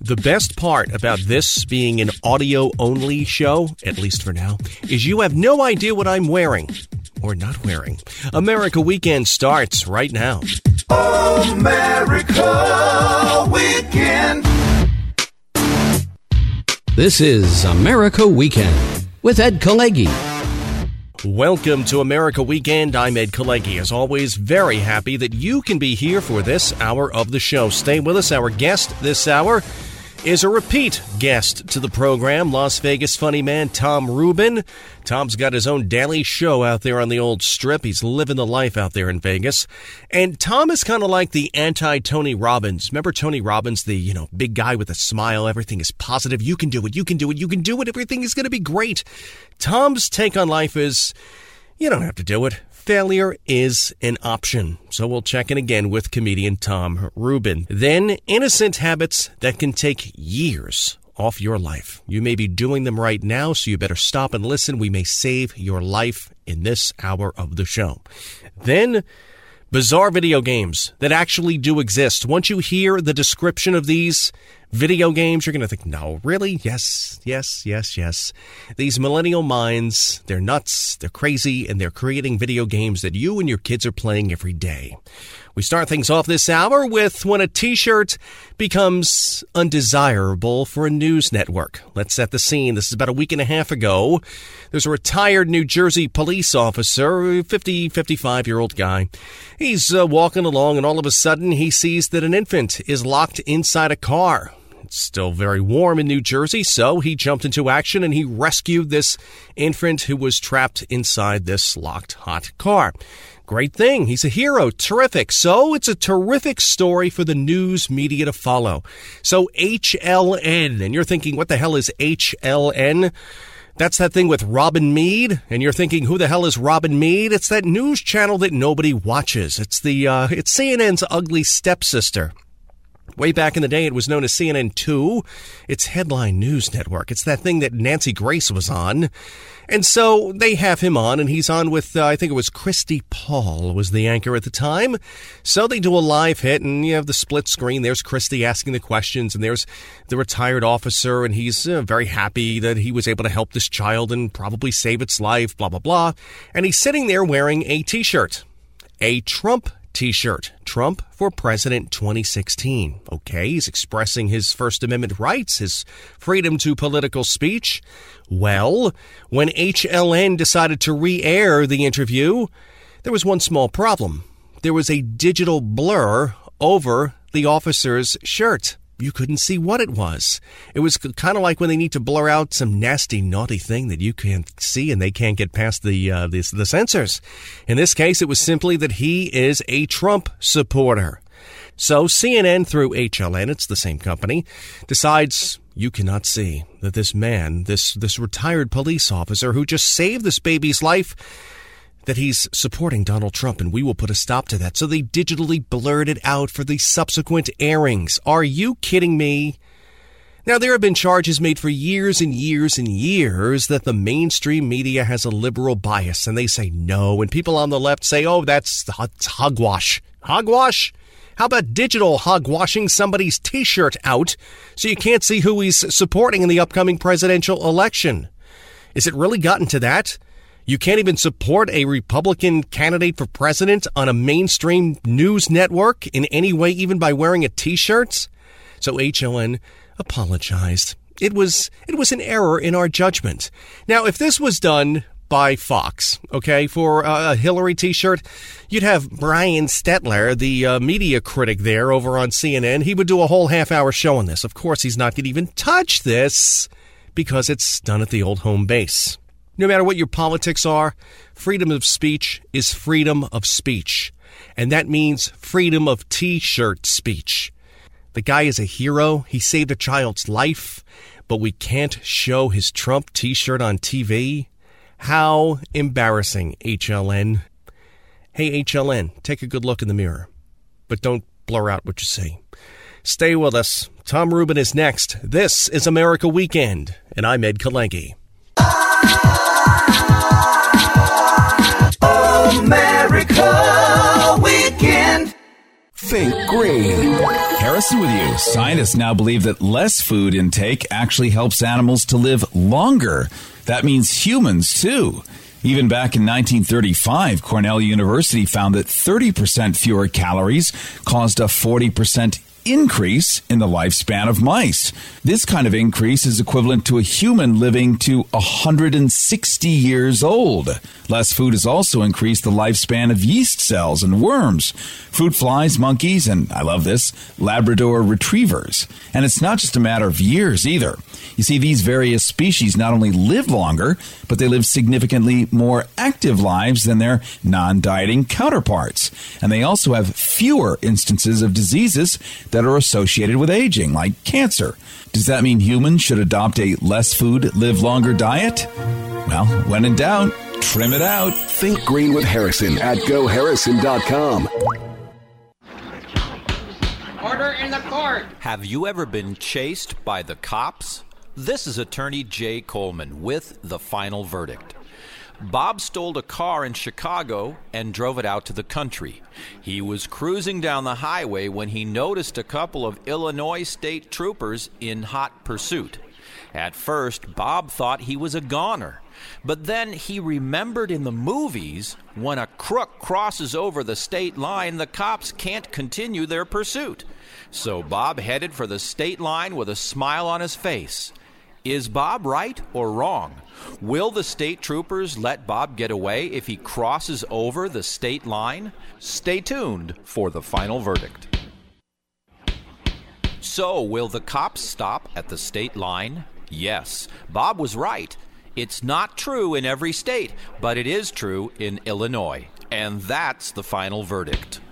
The best part about this being an audio-only show, at least for now, is you have no idea what I'm wearing. Or not wearing. America Weekend starts right now. America Weekend. This is America Weekend with Ed Kalegi. Welcome to America Weekend. I'm Ed Kalegi. As always, very happy that you can be here for this hour of the show. Stay with us. Our guest this hour is a repeat guest to the program, Las Vegas funny man Tom Rubin. Tom's got his own daily show out there on the old strip. He's living the life out there in Vegas. And Tom is kind of like the anti-Tony Robbins. Remember Tony Robbins, the, big guy with a smile? Everything is positive. You can do it. You can do it. You can do it. Everything is going to be great. Tom's take on life is, you don't have to do it. Failure is an option. So we'll check in again with comedian Tom Rubin. Then, innocent habits that can take years off your life. You may be doing them right now, so you better stop and listen. We may save your life in this hour of the show. Then, bizarre video games that actually do exist. Once you hear the description of these video games, you're going to think, no, really? Yes. These millennial minds, they're nuts, they're crazy, and they're creating video games that you and your kids are playing every day. We start things off this hour with when a t-shirt becomes undesirable for a news network. Let's set the scene. This is about a week and a half ago. There's a retired New Jersey police officer, 55-year-old guy. He's walking along, and all of a sudden, he sees that an infant is locked inside a car. It's still very warm in New Jersey, so he jumped into action and he rescued this infant who was trapped inside this locked hot car. Great thing. He's a hero. Terrific. So it's a terrific story for the news media to follow. So HLN, and you're thinking, what the hell is HLN? That's that thing with Robin Meade, and you're thinking, who the hell is Robin Meade? It's that news channel that nobody watches. It's CNN's ugly stepsister. Way back in the day, it was known as CNN 2. It's Headline News Network. It's that thing that Nancy Grace was on. And so they have him on, and he's on with, I think it was Christy Paul was the anchor at the time. So they do a live hit, and you have the split screen. There's Christy asking the questions, and there's the retired officer, and he's very happy that he was able to help this child and probably save its life, blah, blah, blah. And he's sitting there wearing a T-shirt, a Trump T-shirt, Trump for President 2016. Okay, he's expressing his First Amendment rights, his freedom to political speech. Well, when HLN decided to re-air the interview, there was one small problem. There was a digital blur over the officer's shirt. You couldn't see what it was. It was kind of like when they need to blur out some nasty, naughty thing that you can't see and they can't get past the censors. In this case, it was simply that he is a Trump supporter. So CNN, through HLN, it's the same company, decides you cannot see that this man, this retired police officer who just saved this baby's life, that he's supporting Donald Trump, and we will put a stop to that. So they digitally blurred it out for the subsequent airings. Are you kidding me? Now, there have been charges made for years and years and years that the mainstream media has a liberal bias, and they say no. And people on the left say, oh, that's hogwash. Hogwash? How about digital hogwashing somebody's T-shirt out so you can't see who he's supporting in the upcoming presidential election? Is it really gotten to that? You can't even support a Republican candidate for president on a mainstream news network in any way, even by wearing a T-shirt? So HLN apologized. It was an error in our judgment. Now, if this was done by Fox, okay, for a Hillary T-shirt, you'd have Brian Stetler, the media critic there over on CNN. He would do a whole half-hour show on this. Of course, he's not going to even touch this because it's done at the old home base. No matter what your politics are, freedom of speech is freedom of speech. And that means freedom of T-shirt speech. The guy is a hero. He saved a child's life, but we can't show his Trump T-shirt on TV? How embarrassing, HLN. Hey, HLN, take a good look in the mirror, but don't blur out what you see. Stay with us. Tom Rubin is next. This is America Weekend, and I'm Ed Kalegi. America Weekend. Think Green. Harrison with you. Scientists now believe that less food intake actually helps animals to live longer. That means humans, too. Even back in 1935, Cornell University found that 30% fewer calories caused a 40% increase in the lifespan of mice. This kind of increase is equivalent to a human living to 160 years old. Less food has also increased the lifespan of yeast cells and worms, fruit flies, monkeys, and, I love this, Labrador retrievers. And it's not just a matter of years either. You see, these various species not only live longer, but they live significantly more active lives than their non-dieting counterparts. And they also have fewer instances of diseases that are associated with aging, like cancer. Does that mean humans should adopt a less food, live longer diet? Well, when in doubt, trim it out. Think Green with Harrison at GoHarrison.com. Order in the court. Have you ever been chased by the cops? This is attorney Jay Coleman with the final verdict. Bob stole a car in Chicago and drove it out to the country. He was cruising down the highway when he noticed a couple of Illinois state troopers in hot pursuit. At first, Bob thought he was a goner. But then he remembered in the movies, when a crook crosses over the state line, the cops can't continue their pursuit. So Bob headed for the state line with a smile on his face. Is Bob right or wrong? Will the state troopers let Bob get away if he crosses over the state line? Stay tuned for the final verdict. So, will the cops stop at the state line? Yes, Bob was right. It's not true in every state, but it is true in Illinois. And that's the final verdict.